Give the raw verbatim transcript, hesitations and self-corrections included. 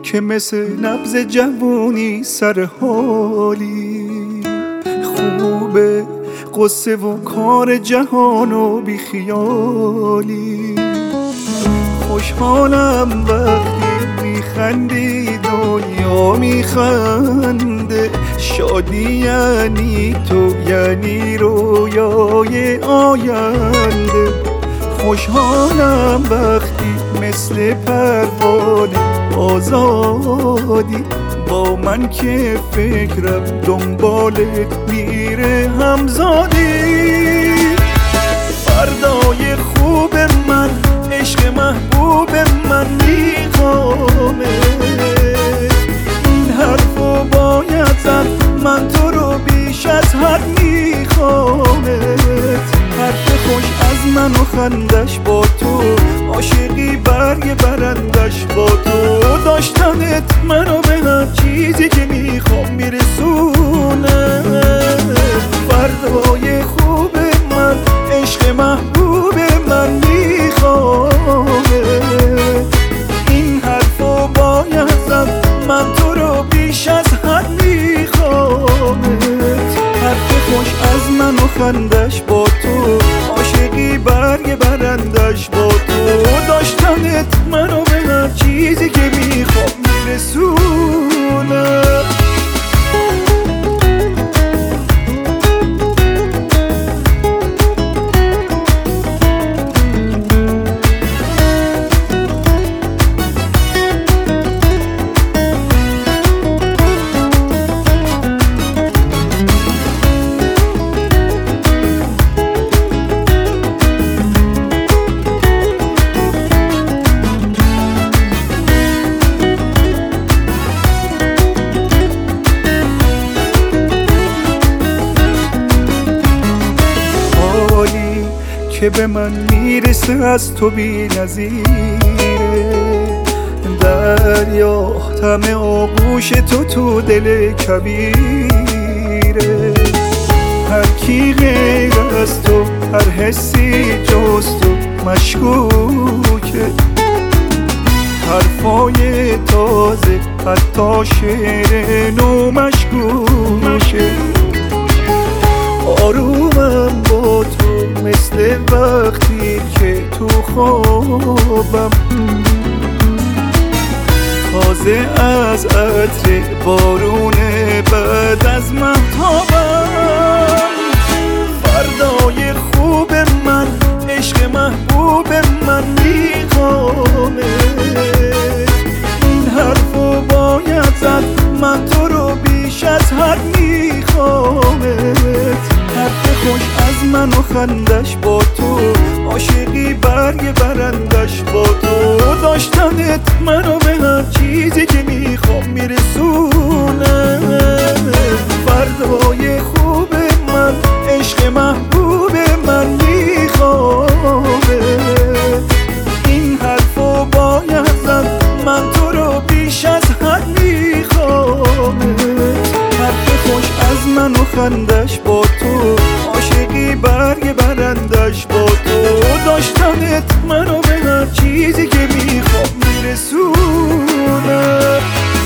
که مثل نبض جوونی سر حالی. خوبه قصه و کار جهان و بیخیالی. خوشحالم وقتی میخندی دنیا میخنده. شادی یعنی تو یعنی رویای آینده. خوشحالم وقتی مثل پروانه آزادی. با من که فکرم دنبالت میره همزادی. فردای خوب من عشق محبوب من میخوامه. این حرفو باید زد من تو رو بیش از حد میخوامت. حرف خوش از من و خندش با تو. عاشقی برگ برندش با تو. داشتنت منو به هر چیزی که میخوام میرسونه. فردای خوب من عشق محبوب من میخوامه. این حرفو باید زد من تو رو بیش از حد میخوامت. حرف خوش از من و خندش با تو. عاشقی برگ برندش با تو. داشتنت منو به هر چیزی که میخوام میرسونه. که به من میرسه از تو بی نظیره. دریا طمع آغوش تو تو دل کبیره. هر کی غیر از تو هر حسی جز تو مشکوکه. حرفای تازه حتی شعر نو مشکوکه. آرومم با تو مثل وقتی که تو خوابم. تازه از عطر بارون بعد از مهتابم. فردای خوب من عشق محبوب من میخوامه. این حرفو باید زد من تو رو بیش از حد میخوامت. حرف خوش از من و خندش با تو. عاشقی برگ برندش با تو. داشتنت منو به هر چیزی که میخوام میرسونه. فردای خوب من عشق محبوب من میخوامه. این حرفو باید زد من تو رو بیش از حد میخوامت. حرف خوش از من و خندش با تو. عاشقی برگ برندش با تو. داشتنت منو به هر چیزی که میخوام میرسونه.